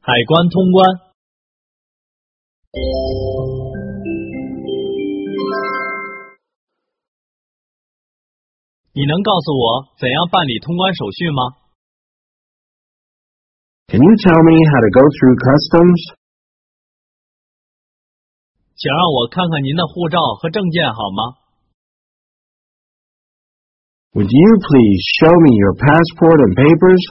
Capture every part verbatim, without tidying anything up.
海关通关。你能告诉我怎样办理通关手续吗？ Can you tell me how to go through customs? 请让我看看您的护照和证件好吗？ Would you please show me your passport and papers?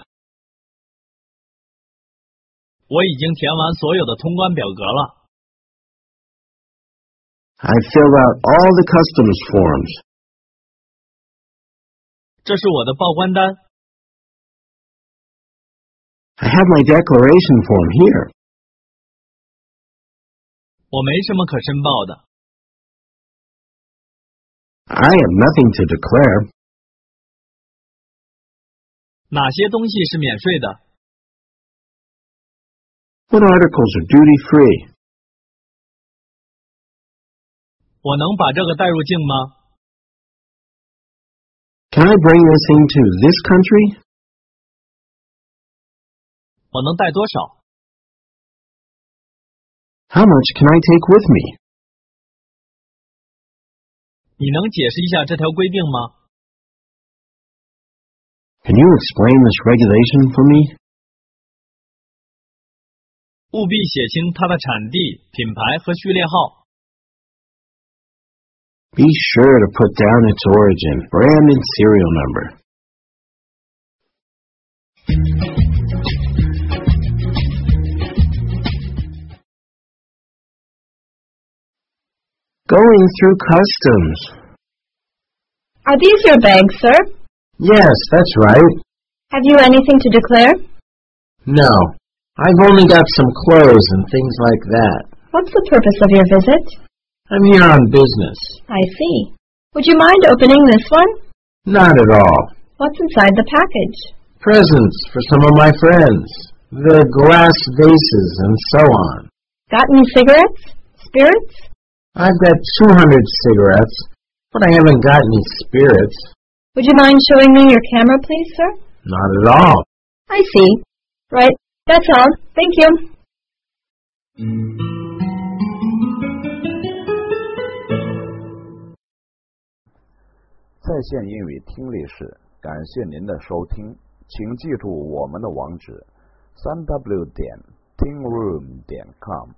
我已经填完所有的通关表格了。 I filled out all the customs forms. 这是我的报关单。 I have my declaration form here. 我没什么可申报的。 I have nothing to declare. 哪些东西是免税的？ What articles are duty-free? 我能把这个带入境吗？ Can I bring this into this country? 我能带多少？ How much can I take with me? 你能解释一下这条规定吗？ Can you explain this regulation for me? 务必写清它的产地、品牌和序列号。 Be sure to put down its origin, brand and serial number. Going through customs. Are these your bags, sir? Yes, that's right. Have you anything to declare? No, I've only got some clothes and things like that. What's the purpose of your visit? I'm here on business. I see. Would you mind opening this one? Not at all. What's inside the package? Presents for some of my friends. The glass vases and so on. Got any cigarettes? Spirits? I've got two hundred cigarettes, but I haven't got any spirits. Would you mind showing me your camera, please, sir? Not at all. I see. Right. That's all. Thank you. 在线英语听力室，感谢您的收听，请记住我们的网址：三 w 点 tingroom 点 com。